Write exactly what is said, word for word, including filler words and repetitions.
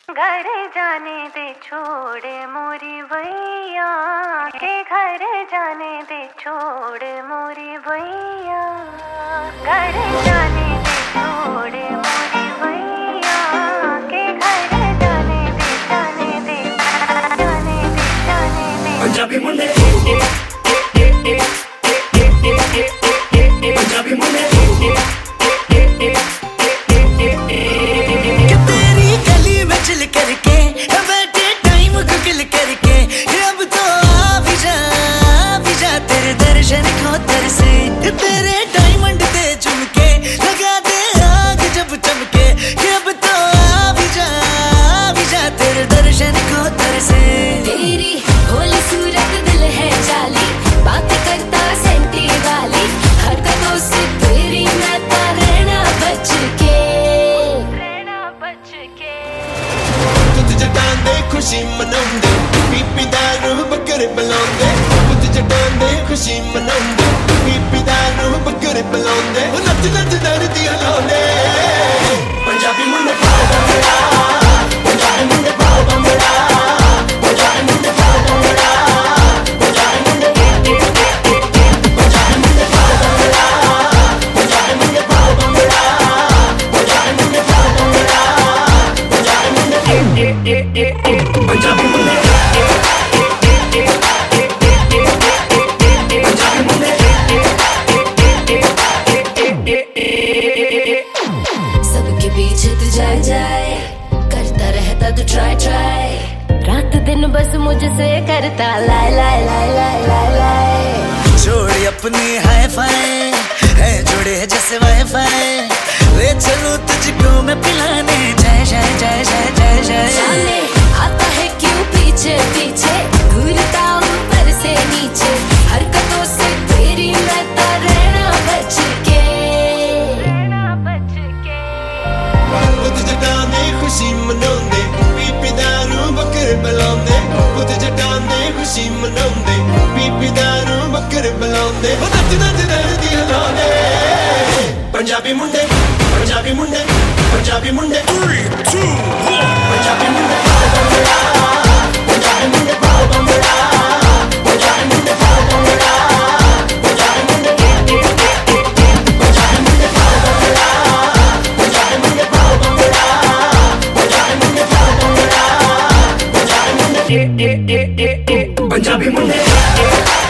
घर जाने दे छोड़ मोरी भैया के घर जाने दे छोड़ मोरी भैया घर जाने दे छोड़ मोरी भैया के घर जाने दे जाने दे जाने दे जाने दे पंजाबी मुंडे पंजाबी मुंडे करके बैठे टाइम को किल करके अब तो आ भी जा भी जा तेरे दर्शन को तरसे तेरे डायमंड दे झुमके लगा दे आग जब चमके अब तो आ भी जा भी जा तेरे दर्शन को तरसे तेरी भोली सूरत दिल है जाली बात करता सेंटी वाली हरकतों से तेरी मैं तो रहना बच के रहना बच के जटान दे खुशी मनाउंदे पीपी दारू बकरे बुलाउंदे पुੱਤ जटान दे खुशी मनाउंदे पीपी दारू बकरे बुलाउंदे नੱਚ नੱच दर्दी लाउंदे पंजाबी मुंडे पाओ बंगड़ा पंजाबी मुंडे पाओ बंगड़ा पंजाबी मुंडे पाओ बंगड़ा पंजाबी मुंडे पंजाबी मुंडे पाओ बंगड़ा पंजाबी मुंडे पाओ बंगड़ा पंजाबी मुंडे पाओ बंगड़ा पंजाबी मुंडे पंजाबी मुंडे सबके पीछे तू जाए जाए करता रहता तू ट्राई ट्राई रात दिन बस मुझसे करता लाए लाए लाए लाए लाए लाए जोड़ी अपनी हाई फाई है जुड़े जैसे वाई फाई ले चलो तुझको मैं पिलाने जय जय जय जय जय जय जाने आता है क्यों पीछे पीछे घूरता ऊपर से नीचे हरकतों से तेरी मैं तो रहना बच के रहना बच के पुੱਤ जटान दे खुशी मनाउंदे पीपी दारू बकरे बुलाउंदे पुੱਤ जटान दे खुशी मनाउंदे पीपी दारू बकरे बुलाउंदे नੱਚ नੱਚ दर्दी लाउंदे पंजाबी मुंडे पंजाबी मुंडे पंजाबी मुंडे three two one पंजाबी मुंडे पाओ बंगड़ा पंजाबी मुंडे पाओ बंगड़ा पंजाबी मुंडे पाओ बंगड़ा पंजाबी मुंडे पंजाबी मुंडे पाओ बंगड़ा पंजाबी मुंडे पाओ बंगड़ा पंजाबी मुंडे पाओ बंगड़ा पंजाबी मुंडे पंजाबी मुंडे